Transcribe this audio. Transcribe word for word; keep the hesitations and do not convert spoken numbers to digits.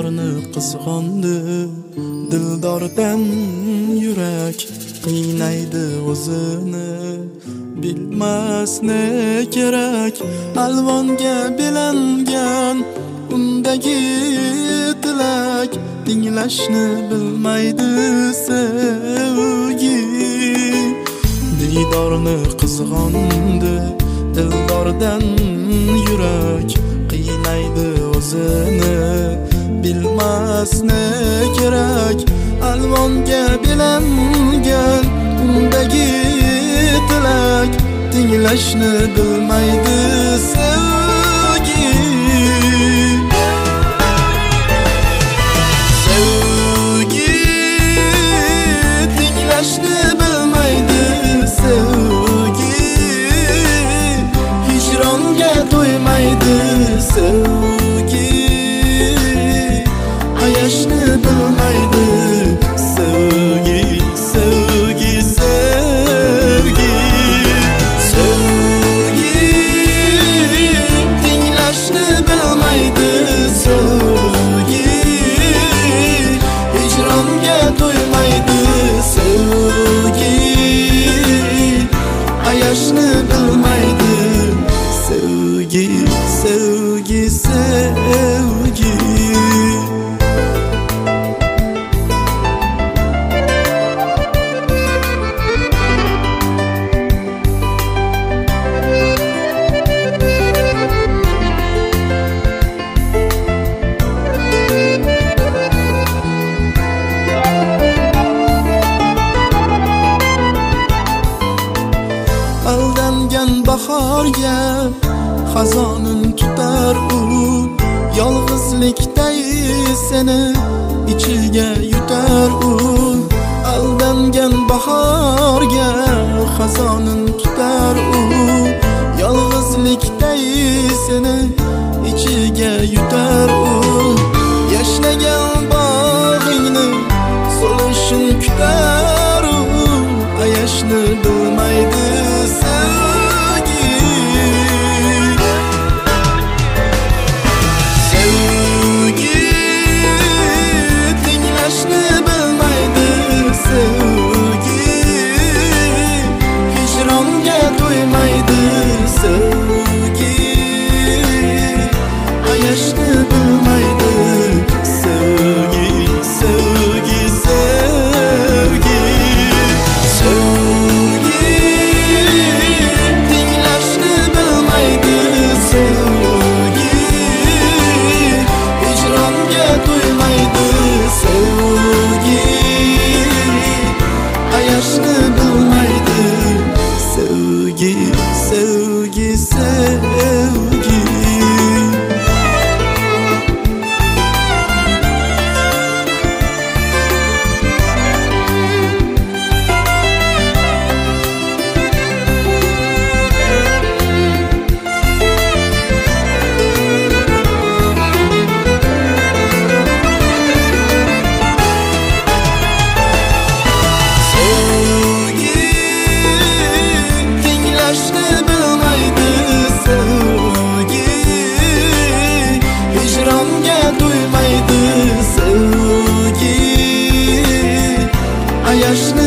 Dildorni qizg'ondi, dildordan yurak qiynaydi o'zini. Bilmas ne kerak alvonga belangan undagi tilak, tinglashni bilmaydi sevgi. Dildorni qizg'ondi, dildordan yurak qiynaydi o'zini. Bilmas ne kerak alvonga belangan undagi tilak, tinglashni bilmaydi sevgi. Sevgi tinglashni bilmaydi sevgi. Hijronga to'ymaydi sevgi. Ayashni bilmaydi sevgi, sevgi, sevgi. Sevgi tinglashni bilmaydi sevgi. Hijronga to'ymaydi sevgi. Ayashni bilmaydi sevgi, sevgi, sevgi. Aldangan bahorga xazonin tutar u, yolg'izlikday seni ichiga yutar u. Aldangan bahorga xazonin tutar u, yolg'izlikday seni ichiga yutar u. Yashnagan bog'ingni so'lishin kutar u, ayashni bilmaydi sevgi. Sevgi tinglashni bilmaydi sevgi. Hijronga to'ymaydi sevgi. Ayashni bilmaydi sevgi, sevgi, sevgi. Sevgi tinglashni bilmaydi sevgi. Hijronga to'ymaydi sevgi. Ayashni bilmaydi sevgi, sevgi, sevgi. To'ymaydi sevgi. Ayashni